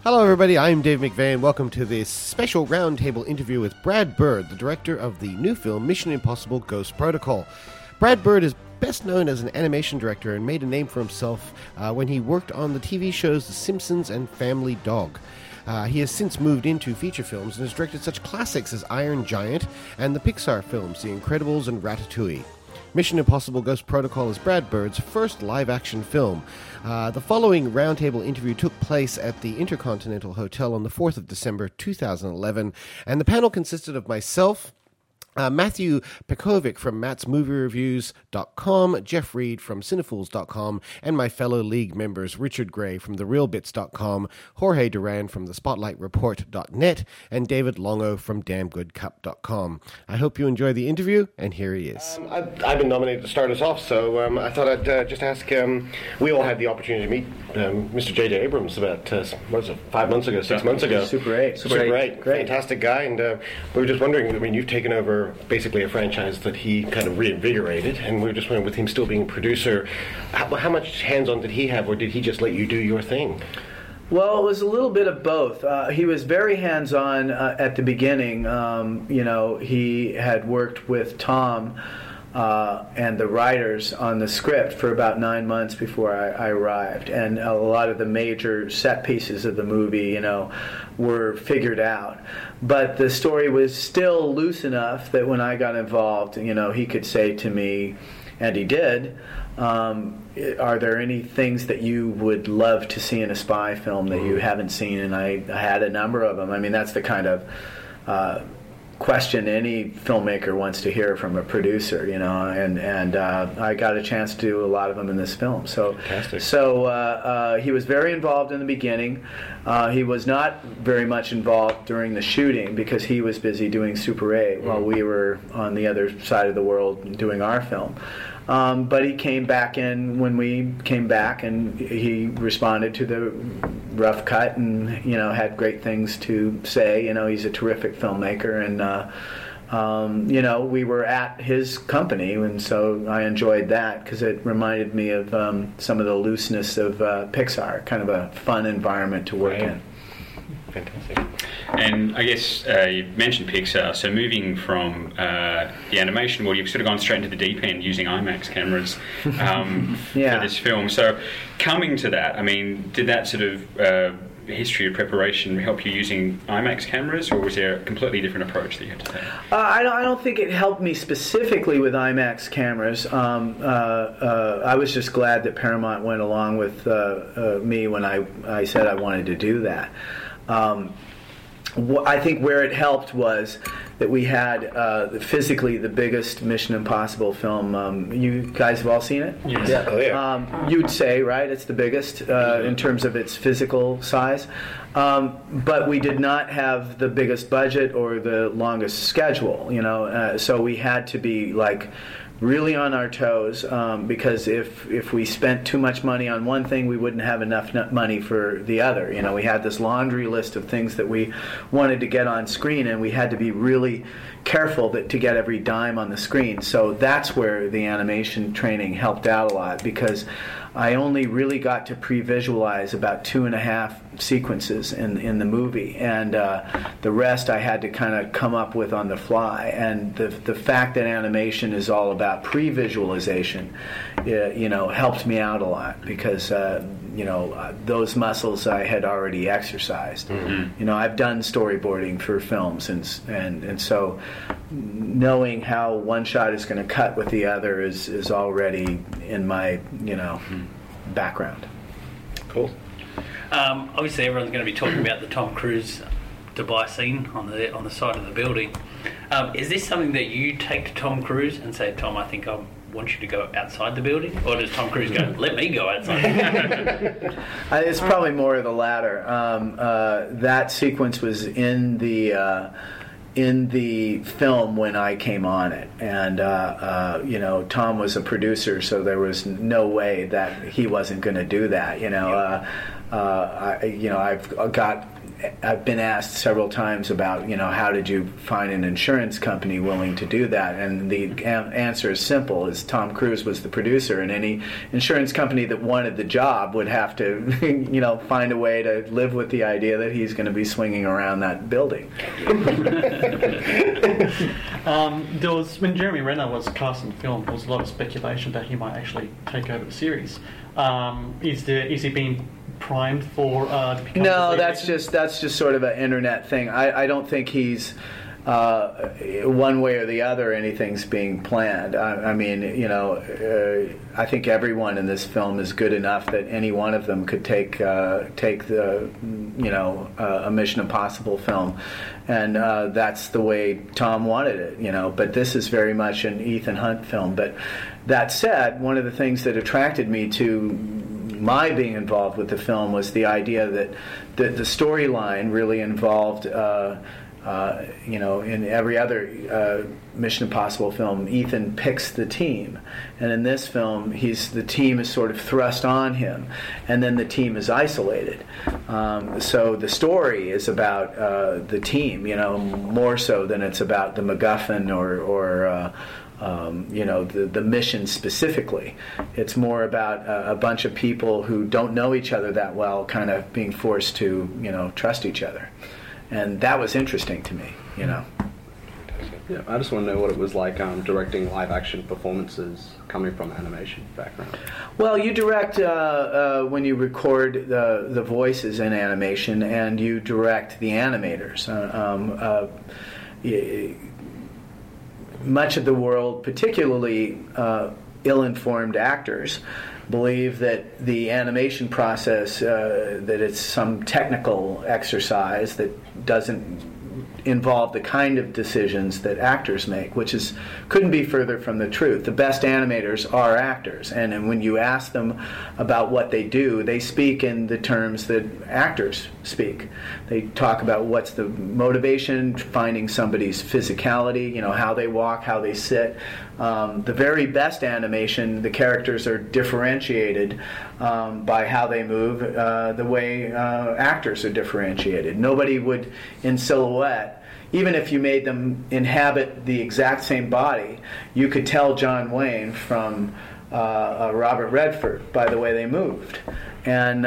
Hello everybody, I'm Dave McVeigh. Welcome to this special roundtable interview with Brad Bird, the director of the new film Mission Impossible Ghost Protocol. Brad Bird is best known as an animation director and made a name for himself when he worked on the TV shows The Simpsons and Family Dog. He has since moved into feature films and has directed such classics as Iron Giant and the Pixar films The Incredibles and Ratatouille. Mission Impossible Ghost Protocol is Brad Bird's first live-action film. The following roundtable interview took place at the Intercontinental Hotel on the 4th of December 2011, and the panel consisted of myself, Matthew Pekovic from mattsmoviereviews.com, Jeff Reed from cinephiles.com, and my fellow league members Richard Gray from therealbits.com, Jorge Duran from thespotlightreport.net, and David Longo from damngoodcup.com. I hope you enjoy the interview, and here he is. I've been nominated to start us off, so I thought I'd just ask, we all had the opportunity to meet Mr. J.J. Abrams about, 6 months ago? Super 8. Great. Fantastic guy, and we were just wondering, I mean, you've taken over basically a franchise that he kind of reinvigorated, and we were just wondering, with him still being a producer, how much hands-on did he have, or did he just let you do your thing? Well, it was a little bit of both. He was very hands-on at the beginning. He had worked with Tom and the writers on the script for about 9 months before I arrived, and a lot of the major set pieces of the movie, were figured out. But the story was still loose enough that when I got involved, he could say to me, and he did, are there any things that you would love to see in a spy film that you haven't seen? And I had a number of them. I mean, that's the kind of question any filmmaker wants to hear from a producer, and I got a chance to do a lot of them in this film. So, fantastic. So he was very involved in the beginning. He was not very much involved during the shooting because he was busy doing Super 8 while we were on the other side of the world doing our film. But he came back in when we came back, and he responded to the rough cut and, had great things to say. He's a terrific filmmaker, and, we were at his company, and so I enjoyed that because it reminded me of some of the looseness of Pixar, kind of a fun environment to work in. Fantastic. And I guess you mentioned Pixar, so moving from the animation world, you've sort of gone straight into the deep end using IMAX cameras for this film. So coming to that, I mean, did that sort of history of preparation help you using IMAX cameras, or was there a completely different approach that you had to take? I don't think it helped me specifically with IMAX cameras. I was just glad that Paramount went along with me when I said I wanted to do that. I think where it helped was that we had physically the biggest Mission Impossible film. You guys have all seen it? Yes. Yeah. Oh, yeah. You'd say, right, it's the biggest in terms of its physical size. But we did not have the biggest budget or the longest schedule, so we had to be really on our toes, because if we spent too much money on one thing, we wouldn't have enough money for the other. We had this laundry list of things that we wanted to get on screen, and we had to be really careful to get every dime on the screen. So that's where the animation training helped out a lot, because I only really got to pre-visualize about 2.5 sequences in the movie, and the rest I had to kind of come up with on the fly. And the fact that animation is all about pre-visualization, helped me out a lot, because those muscles I had already exercised. Mm-hmm. I've done storyboarding for films, and so knowing how one shot is going to cut with the other is already in my background. Cool. Obviously, everyone's going to be talking about the Tom Cruise Dubai scene on the side of the building. Is this something that you take to Tom Cruise and say, Tom, I think I want you to go outside the building? Or does Tom Cruise go, let me go outside? It's probably more of the latter. That sequence was in the film when I came on it, and Tom was a producer, so there was no way that he wasn't going to do that. I've got I've been asked several times about, how did you find an insurance company willing to do that? And the answer is simple: is Tom Cruise was the producer, and any insurance company that wanted the job would have to, find a way to live with the idea that he's going to be swinging around that building. There was, when Jeremy Renner was cast in the film, there was a lot of speculation that he might actually take over the series. Is he being primed for to become? No, that's just sort of an internet thing. I don't think he's one way or the other anything's being planned. I mean, I think everyone in this film is good enough that any one of them could take the a Mission Impossible film, and that's the way Tom wanted it. But this is very much an Ethan Hunt film. But that said, one of the things that attracted me to my being involved with the film was the idea that the storyline really involved. In every other Mission Impossible film, Ethan picks the team, and in this film, the team is sort of thrust on him, and then the team is isolated. So the story is about the team, more so than it's about the MacGuffin or the mission specifically. It's more about a bunch of people who don't know each other that well, kind of being forced to, trust each other. And that was interesting to me, Yeah, I just want to know what it was like directing live-action performances coming from an animation background. Well, you direct when you record the voices in animation, and you direct the animators. Much of the world, particularly ill-informed actors, believe that the animation process, that it's some technical exercise that doesn't involve the kind of decisions that actors make, which couldn't be further from the truth. The best animators are actors, and when you ask them about what they do, they speak in the terms that actors speak. They talk about what's the motivation, finding somebody's physicality, how they walk, how they sit. The very best animation, the characters are differentiated by how they move, the way actors are differentiated. Nobody would, in silhouette, even if you made them inhabit the exact same body, you could tell John Wayne from Robert Redford by the way they moved. And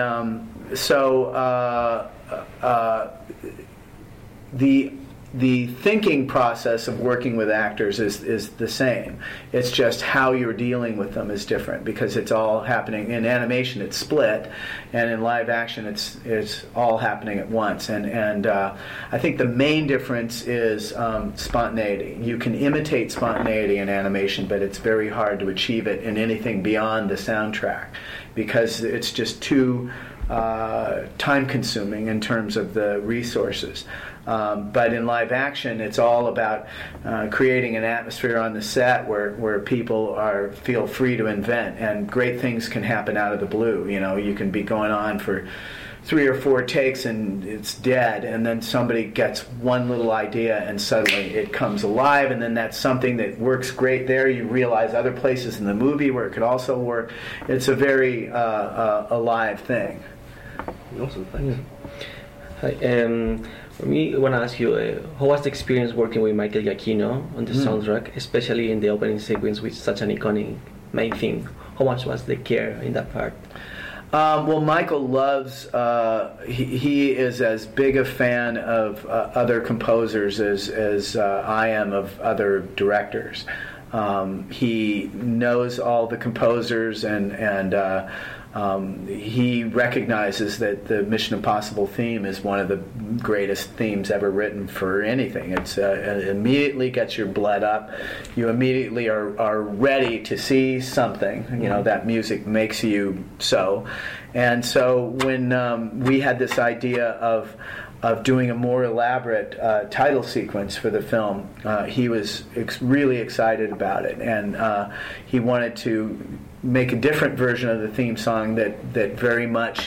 the thinking process of working with actors is the same. It's just how you're dealing with them is different, because it's all happening in animation. It's split, and in live action, it's all happening at once. And I think the main difference is spontaneity. You can imitate spontaneity in animation, but it's very hard to achieve it in anything beyond the soundtrack, because it's just too time-consuming in terms of the resources. But in live action, it's all about creating an atmosphere on the set where people feel free to invent, and great things can happen out of the blue. You can be going on for 3 or 4 takes and it's dead, and then somebody gets one little idea and suddenly it comes alive, and then that's something that works great there. You realize other places in the movie where it could also work. It's a very alive thing. Awesome, thanks. Hi, for me, I want to ask you, how was the experience working with Michael Giacchino on the soundtrack, especially in the opening sequence with such an iconic main theme? How much was the care in that part? Well, Michael loves, he is as big a fan of other composers as I am of other directors. He knows all the composers, and he recognizes that the Mission Impossible theme is one of the greatest themes ever written for anything. It immediately gets your blood up. You immediately are ready to see something. That music makes you so. And so when we had this idea of doing a more elaborate title sequence for the film, he was really excited about it, and he wanted to make a different version of the theme song that very much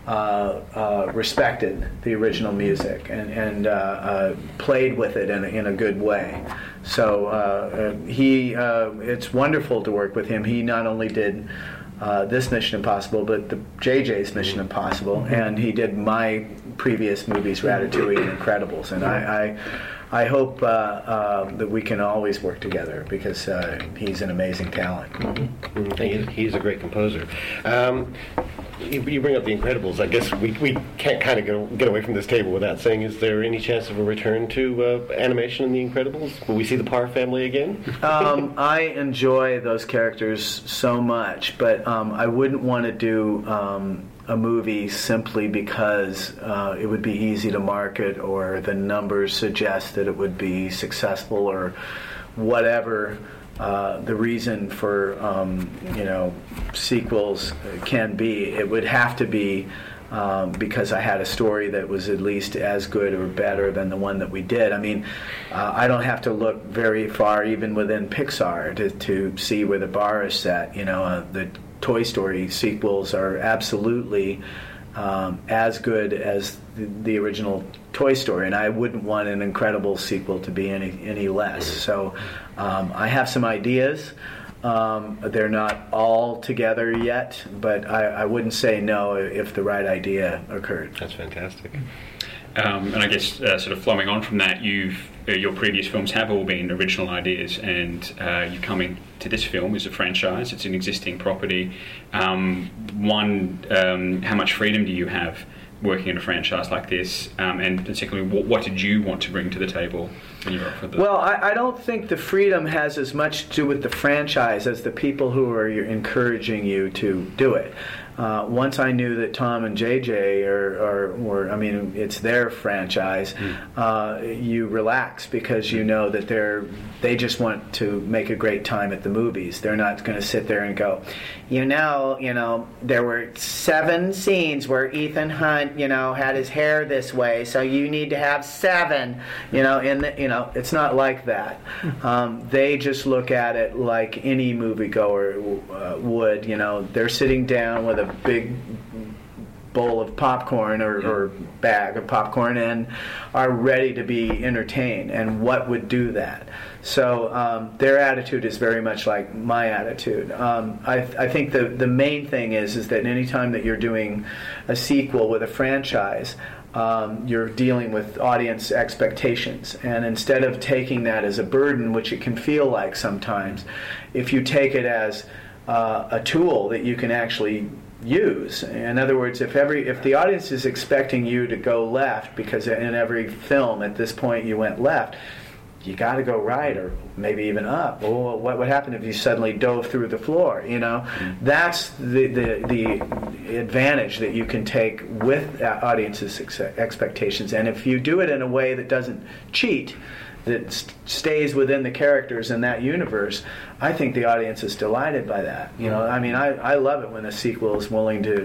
respected the original music and played with it in a good way. So it's wonderful to work with him. He not only did this Mission Impossible, but the JJ's Mission Impossible, and he did my previous movies, Ratatouille and Incredibles, and I hope that we can always work together because he's an amazing talent. He's a great composer. You bring up The Incredibles. I guess we can't kind of get away from this table without saying, is there any chance of a return to animation in The Incredibles? Will we see the Parr family again? I enjoy those characters so much, but I wouldn't want to do a movie simply because it would be easy to market or the numbers suggest that it would be successful or whatever. The reason for sequels can be. It would have to be because I had a story that was at least as good or better than the one that we did. I mean, I don't have to look very far, even within Pixar, to see where the bar is set. The Toy Story sequels are absolutely as good as the original Toy Story, and I wouldn't want an Incredible sequel to be any less. So I have some ideas. They're not all together yet, but I wouldn't say no if the right idea occurred. That's fantastic. And I guess sort of flowing on from that, your previous films have all been original ideas, and you come into this film as a franchise. It's an existing property. How much freedom do you have working in a franchise like this? And particularly, what did you want to bring to the table when you were offered the... Well, I don't think the freedom has as much to do with the franchise as the people who are encouraging you to do it. Once I knew that Tom and JJ were, I mean, it's their franchise, you relax because you know that they just want to make a great time at the movies. They're not going to sit there and go, there were 7 scenes where Ethan Hunt, had his hair this way, so you need to have 7, it's not like that. They just look at it like any moviegoer would. They're sitting down with a big bowl of popcorn or bag of popcorn and are ready to be entertained. And what would do that? So their attitude is very much like my attitude. I think the main thing is that anytime that you're doing a sequel with a franchise, you're dealing with audience expectations, and instead of taking that as a burden, which it can feel like sometimes, if you take it as a tool that you can actually use. In other words, if the audience is expecting you to go left, because in every film at this point you went left, you got to go right or maybe even up. Well, what would happen if you suddenly dove through the floor? That's the advantage that you can take with audiences' expectations. And if you do it in a way that doesn't cheat, that stays within the characters in that universe, I think the audience is delighted by that. I mean, I love it when a sequel is willing to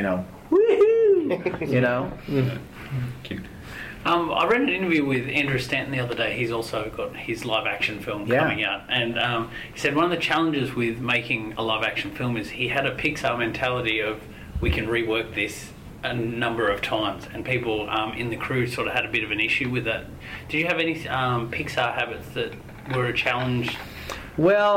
woohoo, Cute. I read an interview with Andrew Stanton the other day. He's also got his live-action film coming out. And he said one of the challenges with making a live-action film is he had a Pixar mentality of, we can rework this a number of times. And people in the crew sort of had a bit of an issue with that. Did you have any Pixar habits that were a challenge? Well,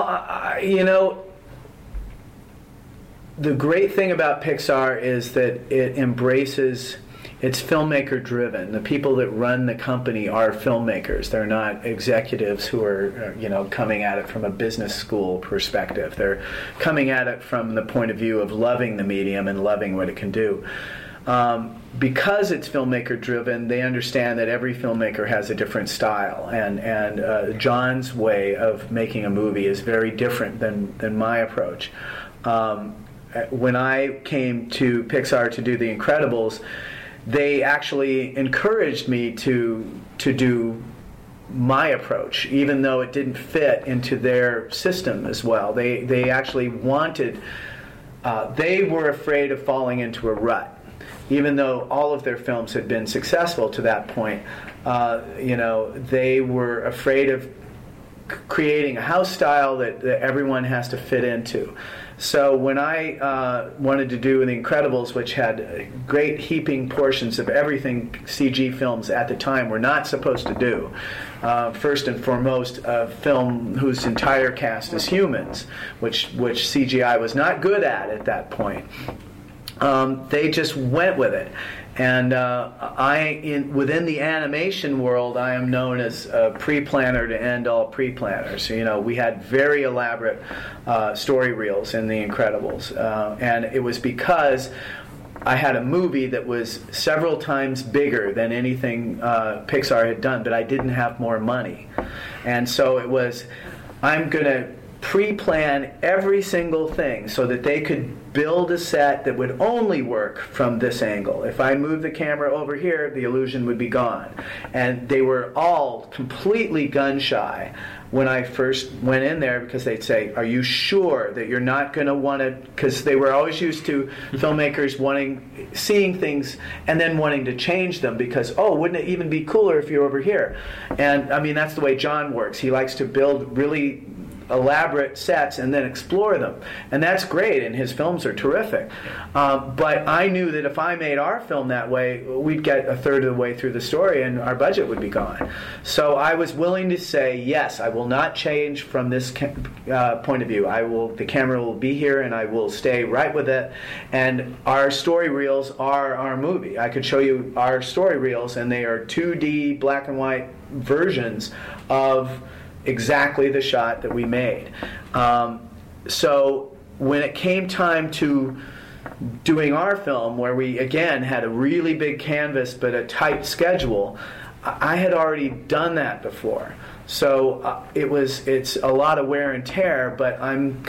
the great thing about Pixar is that it embraces... It's filmmaker driven. The people that run the company are filmmakers. They're not executives who are, coming at it from a business school perspective. They're coming at it from the point of view of loving the medium and loving what it can do. Because it's filmmaker driven, they understand that every filmmaker has a different style, and John's way of making a movie is very different than my approach. When I came to Pixar to do The Incredibles, they actually encouraged me to do my approach, even though it didn't fit into their system as well. They actually wanted, they were afraid of falling into a rut. Even though all of their films had been successful to that point, they were afraid of creating a house style that everyone has to fit into. So when I wanted to do The Incredibles, which had great heaping portions of everything CG films at the time were not supposed to do, first and foremost, a film whose entire cast is humans, which CGI was not good at that point. They just went with it. And within the animation world, I am known as a pre-planner to end all pre-planners. You know, we had very elaborate story reels in The Incredibles, and it was because I had a movie that was several times bigger than anything Pixar had done, but I didn't have more money. And so it was, I'm going to pre-plan every single thing so that they could build a set that would only work from this angle. If I move the camera over here, the illusion would be gone. And they were all completely gun shy when I first went in there, because they'd say, are you sure that you're not going to want to, because they were always used to filmmakers seeing things and then wanting to change them because, oh, wouldn't it even be cooler if you're over here? And I mean, that's the way John works. He likes to build really elaborate sets and then explore them, and that's great, and his films are terrific, but I knew that if I made our film that way, we'd get a third of the way through the story and our budget would be gone. So I was willing to say, yes, I will not change from this point of view. The camera will be here and I will stay right with it, and our story reels are our movie. I could show you our story reels, and they are 2D black and white versions of exactly the shot that we made. So when it came time to doing our film, where we again had a really big canvas but a tight schedule, I had already done that before. So it's a lot of wear and tear, but I'm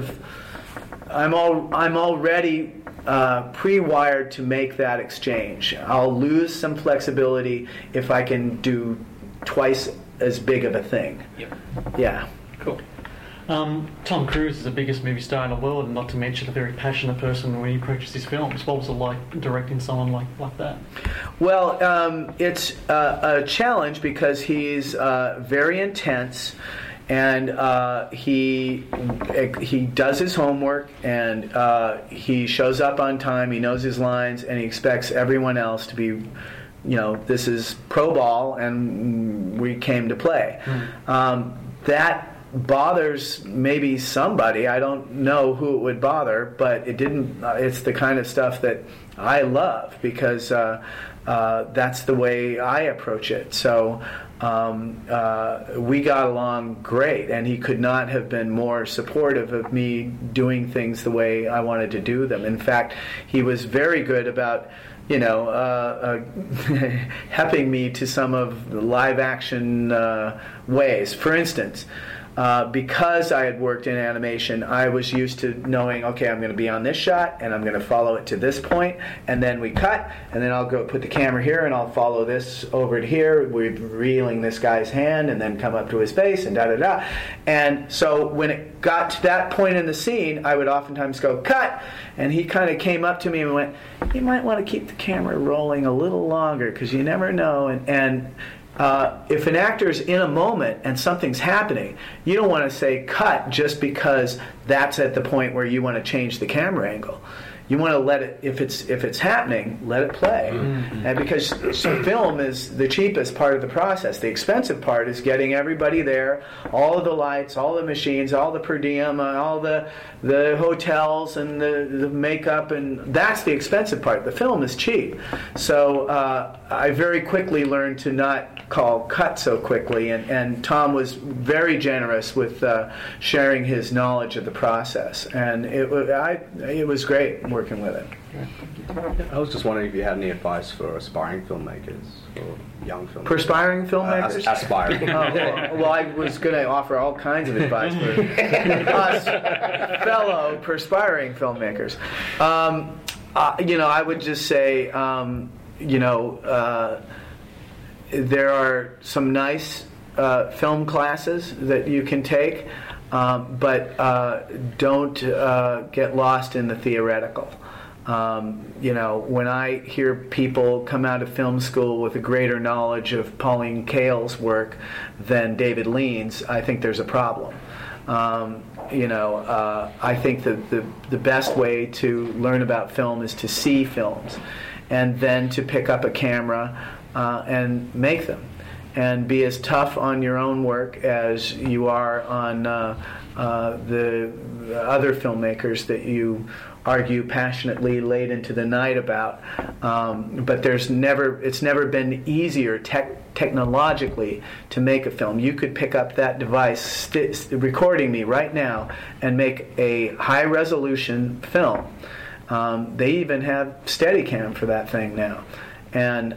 already pre-wired to make that exchange. I'll lose some flexibility if I can do twice as big of a thing. Yep. Yeah. Cool. Tom Cruise is the biggest movie star in the world, and not to mention a very passionate person when he approaches his films. What was it like directing someone like that? Well, it's a challenge because he's very intense, and he does his homework, and he shows up on time. He knows his lines, and he expects everyone else to be, this is pro ball, and we came to play. That bothers maybe somebody. I don't know who it would bother, but it didn't. It's the kind of stuff that I love, because that's the way I approach it. So we got along great, and he could not have been more supportive of me doing things the way I wanted to do them. In fact, he was very good about helping me to some of the live action ways. For instance, because I had worked in animation, I was used to knowing, okay, I'm going to be on this shot, and I'm going to follow it to this point, and then we cut, and then I'll go put the camera here, and I'll follow this over to here, we're reeling this guy's hand, and then come up to his face, and da-da-da. And so when it got to that point in the scene, I would oftentimes go, cut! And he kind of came up to me and went, you might want to keep the camera rolling a little longer, because you never know. And if an actor's in a moment and something's happening, you don't want to say cut just because that's at the point where you want to change the camera angle. You want to let it, if it's happening, let it play. Mm-hmm. And because film is the cheapest part of the process. The expensive part is getting everybody there, all of the lights, all the machines, all the per diem, all the hotels and the makeup, and that's the expensive part. The film is cheap. So I very quickly learned to not call cut so quickly, and Tom was very generous with sharing his knowledge of the process, and it was great working with it. I was just wondering if you had any advice for aspiring filmmakers or young filmmakers. Perspiring filmmakers? Aspiring. Well, I was going to offer all kinds of advice for us fellow perspiring filmmakers. I would just say, there are some nice film classes that you can take, but don't get lost in the theoretical. When I hear people come out of film school with a greater knowledge of Pauline Kael's work than David Lean's, I think there's a problem. I think the best way to learn about film is to see films, and then to pick up a camera and make them, and be as tough on your own work as you are on the other filmmakers that you argue passionately late into the night about. But it's never been easier technologically to make a film. You could pick up that device recording me right now and make a high resolution film. They even have Steadicam for that thing now, and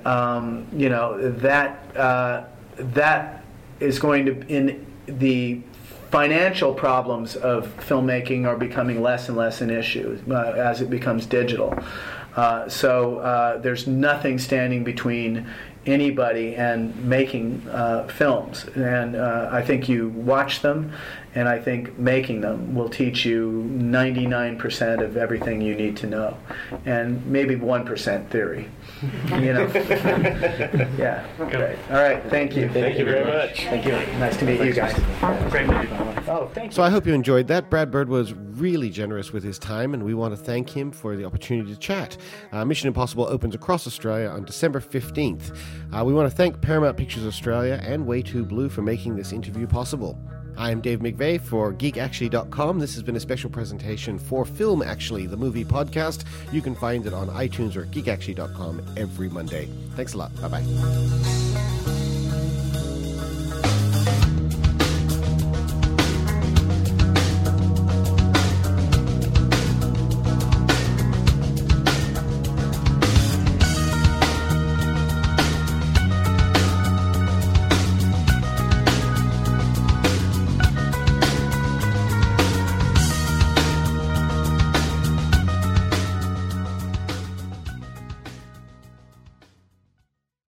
that is going to, in the financial problems of filmmaking are becoming less and less an issue as it becomes digital. So there's nothing standing between anybody and making films. And I think you watch them, and I think making them will teach you 99% of everything you need to know, and maybe 1% theory. Yeah. Great. All right. Thank you. Thank you very much. Thank you. Nice to meet you guys. Great movie, by the way. Oh, thank you. So I hope you enjoyed that. Brad Bird was really generous with his time, and we want to thank him for the opportunity to chat. Mission Impossible opens across Australia on December 15th. We want to thank Paramount Pictures Australia and Way Too Blue for making this interview possible. I am Dave McVeigh for GeekActually.com. This has been a special presentation for Film Actually, the movie podcast. You can find it on iTunes or GeekActually.com every Monday. Thanks a lot. Bye-bye.